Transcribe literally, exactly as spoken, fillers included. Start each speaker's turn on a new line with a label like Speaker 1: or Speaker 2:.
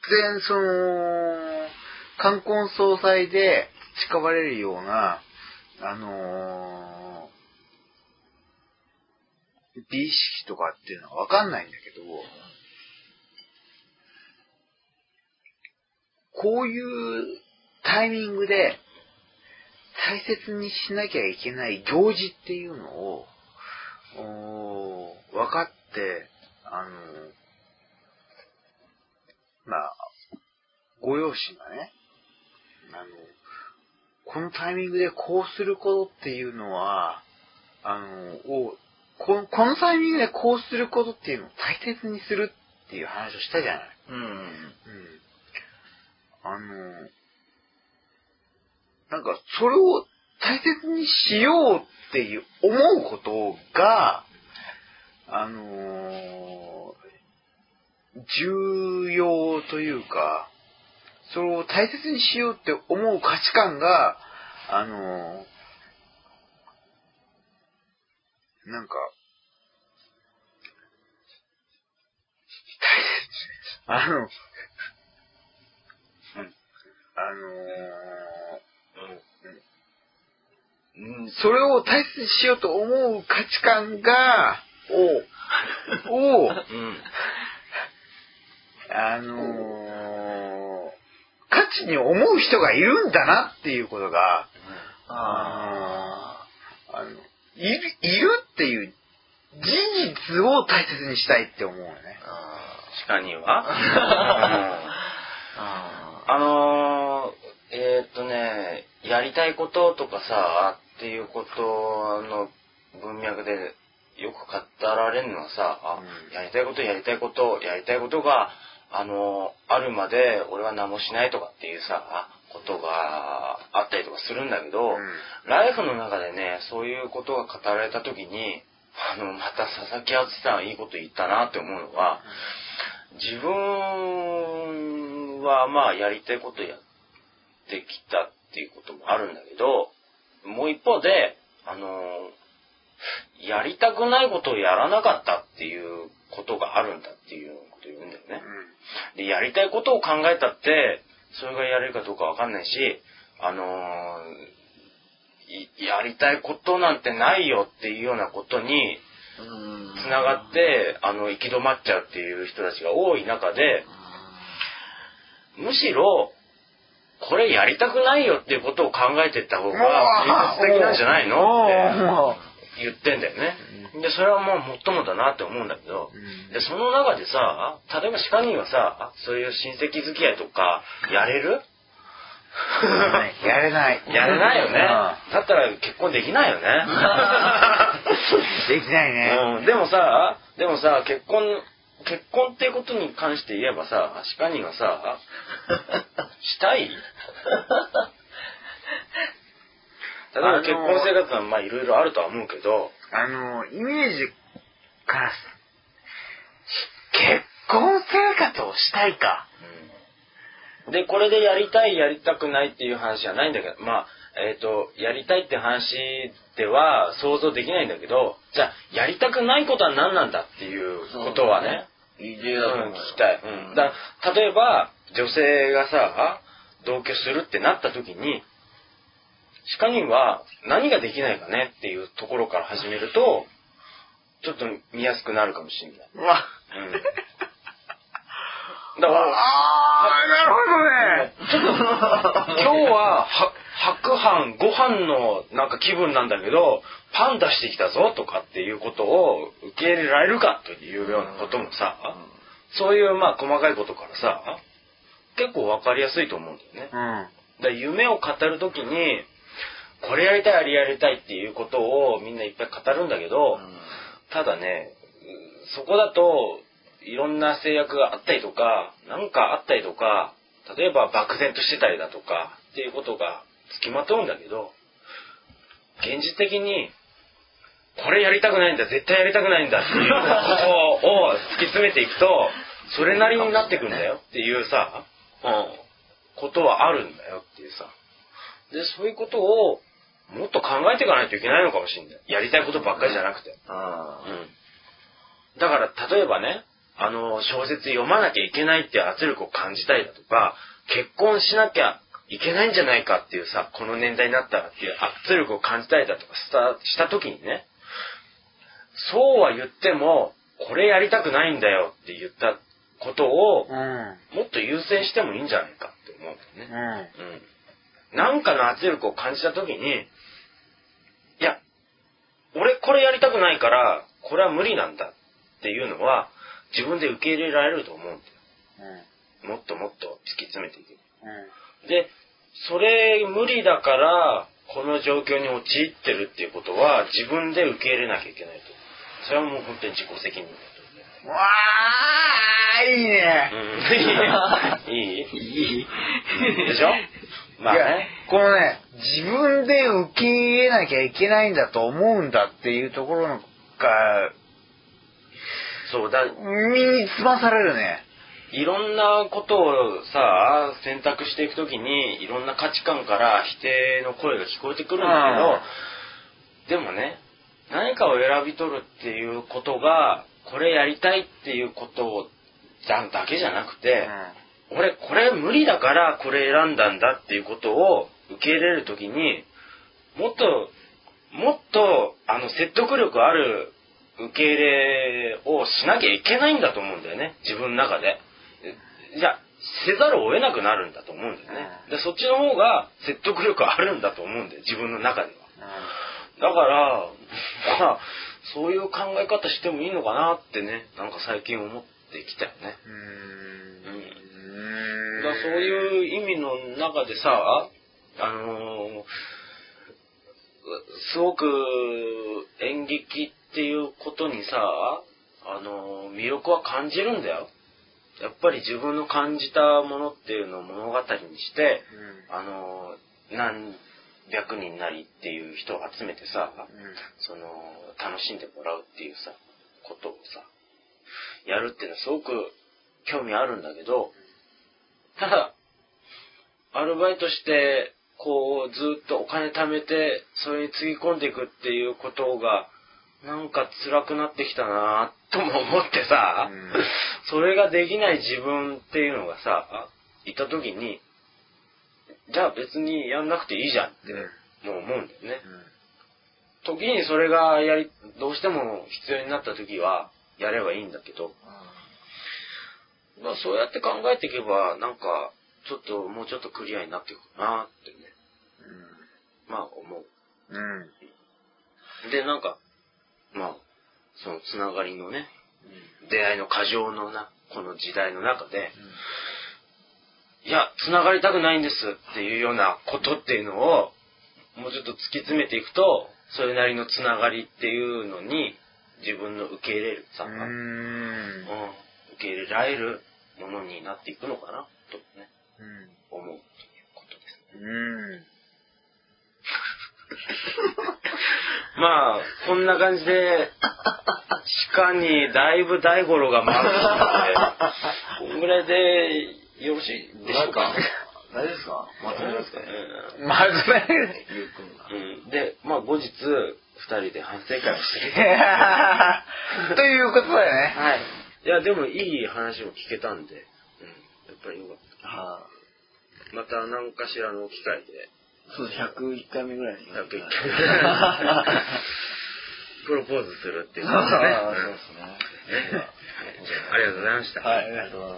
Speaker 1: 然その冠婚葬祭で誓われるようなあのー、美意識とかっていうのは分かんないんだけど、こういうタイミングで大切にしなきゃいけない行事っていうのを分かって、あのまあご両親がね、あのこのタイミングでこうすることっていうのはあのをこの、このタイミングでこうすることっていうのを大切にするっていう話をしたじゃない。うんうんうん、あのなんかそれを大切にしようっていう思うことがあのー、重要というか、それを大切にしようって思う価値観があのー、なんかあの、うん、あのーうん、それを大切にしようと思う価値観が、を、を、うん、あのー、価値に思う人がいるんだなっていうことが、うん、あの、あのいる、いるっていう事実を大切にしたいって思うよね。
Speaker 2: 鹿にはあのー、えー、っとねやりたいこととかさっていうことの文脈でよく語られるのはさ、うん、やりたいことやりたいことやりたいことがあのー、あるまで俺は何もしないとかっていうさことがあったりとかするんだけど、うん、ライフの中でねそういうことが語られた時にあのまた佐々木敦さんいいこと言ったなって思うのは、うん、自分はまあやりたいことやってきたっていうこともあるんだけど、もう一方であのやりたくないことをやらなかったっていうことがあるんだっていうことを言うんだよね、うん、でやりたいことを考えたってそれがやれるかどうかわかんないし、あのやりたいことなんてないよっていうようなことにつながってあの行き止まっちゃうっていう人たちが多い中で、むしろこれやりたくないよっていうことを考えていった方が現実的なんじゃないのって言ってんだよね。でそれはもうもっともだなって思うんだけど、でその中でさ例えば鹿にはさそういう親戚付き合いとかやれる？
Speaker 1: やれない。
Speaker 2: やれないよね。だったら結婚できないよね。
Speaker 1: できないね。
Speaker 2: うん、でもさ、でもさ、結婚、結婚っていうことに関して言えばさ、鹿にはさ、したい？例えば結婚生活はまあいろいろあるとは思うけど、
Speaker 1: あの、イメージから、結婚生活をしたいか。
Speaker 2: で、これでやりたい、やりたくないっていう話じゃないんだけど、まあ、えっと、やりたいって話では想像できないんだけど、じゃあ、やりたくないことは何なんだっていうことはね、
Speaker 1: いい例だと思う、
Speaker 2: うん、聞きたい。うん。だ例えば、女性がさ、同居するってなった時に、鹿には何ができないかねっていうところから始めると、ちょっと見やすくなるかもしれない。うわ。うんだから
Speaker 1: ああ、なる
Speaker 2: ほどね。ちょっと今日は白飯ご飯のなんか気分なんだけどパン出してきたぞとかっていうことを受け入れられるかというようなこともさ、そういうまあ細かいことからさ結構わかりやすいと思うんだよね。うん、だ夢を語るときにこれやりたいあれやりたいっていうことをみんないっぱい語るんだけど、うん、ただねそこだといろんな制約があったりとか、なんかあったりとか、例えば漠然としてたりだとかっていうことがつきまとうんだけど、現実的にこれやりたくないんだ、絶対やりたくないんだっていうことを突き詰めていくと、それなりになってくんだよっていうさ、うん、ことはあるんだよっていうさ。で、そういうことをもっと考えていかないといけないのかもしれない。やりたいことばっかりじゃなくて。うん、だから例えばね、 あの、小説読まなきゃいけないっていう圧力を感じたりだとか、結婚しなきゃいけないんじゃないかっていうさ、この年代になったらっていう圧力を感じたりだとかしたした時にね、そうは言っても、これやりたくないんだよって言ったことを、
Speaker 1: うん、
Speaker 2: もっと優先してもいいんじゃないかって思うんだよね。
Speaker 1: うん。
Speaker 2: うん。なんかの圧力を感じた時に、いや、俺これやりたくないから、これは無理なんだっていうのは、自分で受け入れられると思うんだよ。うん、もっともっと突き詰めていける。うん、で、それ無理だから、この状況に陥ってるっていうことは、自分で受け入れなきゃいけないと。それはもう本当に自己責任だと思う。
Speaker 1: わー、いいね。
Speaker 2: うん、いいいいでしょまあね。
Speaker 1: このね、自分で受け入れなきゃいけないんだと思うんだっていうところが、
Speaker 2: そうだ、
Speaker 1: 身につまされるね。
Speaker 2: いろんなことをさ、選択していくときに、いろんな価値観から否定の声が聞こえてくるんだけど、でもね、何かを選び取るっていうことが、これやりたいっていうことだけじゃなくて、うん、俺これ無理だからこれ選んだんだっていうことを受け入れるときに、もっと、もっと、あの、説得力ある受け入れをしなきゃいけないんだと思うんだよね、自分の中で。いや、せざるを得なくなるんだと思うんだよね。で、そっちの方が説得力あるんだと思うんだよ、自分の中では。だから、まあ、そういう考え方してもいいのかなってね、なんか最近思ってきたよね。うーん。うん。だからそういう意味の中でさ、あのー、すごく演劇っていうことにさ、あのー、魅力は感じるんだよ。やっぱり自分の感じたものっていうのを物語にして、うん、あの何百人なりっていう人を集めてさ、うん、その楽しんでもらうっていうさことをさやるっていうのはすごく興味あるんだけど、ただアルバイトしてこうずっとお金貯めてそれにつぎ込んでいくっていうことがなんか辛くなってきたなとも思ってさ、うん、それができない自分っていうのがさ、いた時に、じゃあ別にやんなくていいじゃんってもう思うんだよね。うん、時にそれがやり、どうしても必要になった時はやればいいんだけど、うん、まあそうやって考えていけば、なんかちょっともうちょっとクリアになっていくかなってね、うん、まあ思う。うん、で、なんか、まあ、そのつながりのね、うん、出会いの過剰のな、この時代の中で、うん、いや、つながりたくないんですっていうようなことっていうのを、もうちょっと突き詰めていくと、それなりのつながりっていうのに、自分の受け入れるさ、うん、うん、受け入れられるものになっていくのかな、とね、うん、思うということですね。うんまあ、こんな感じで、地下にだいぶ大五郎が回ってきて、こんぐらいでよろしいでしょうか。
Speaker 3: 大丈夫ですか？まとめますかね。
Speaker 1: まとめる。
Speaker 3: ゆうくんが。
Speaker 2: うん。で、まあ後日、二人で反省会をする。
Speaker 1: ということだよね。
Speaker 2: はい。いや、でもいい話も聞けたんで、うん。やっぱりよかった。はあ、また何かしらの機会で。
Speaker 3: そう、ひゃくいっかいめぐらいに。
Speaker 2: ひゃくいっかいめ。プロポーズするっていうことですね。
Speaker 3: ああ、そうですね。
Speaker 2: ありがとうございました。
Speaker 3: はい、ありがとうございます。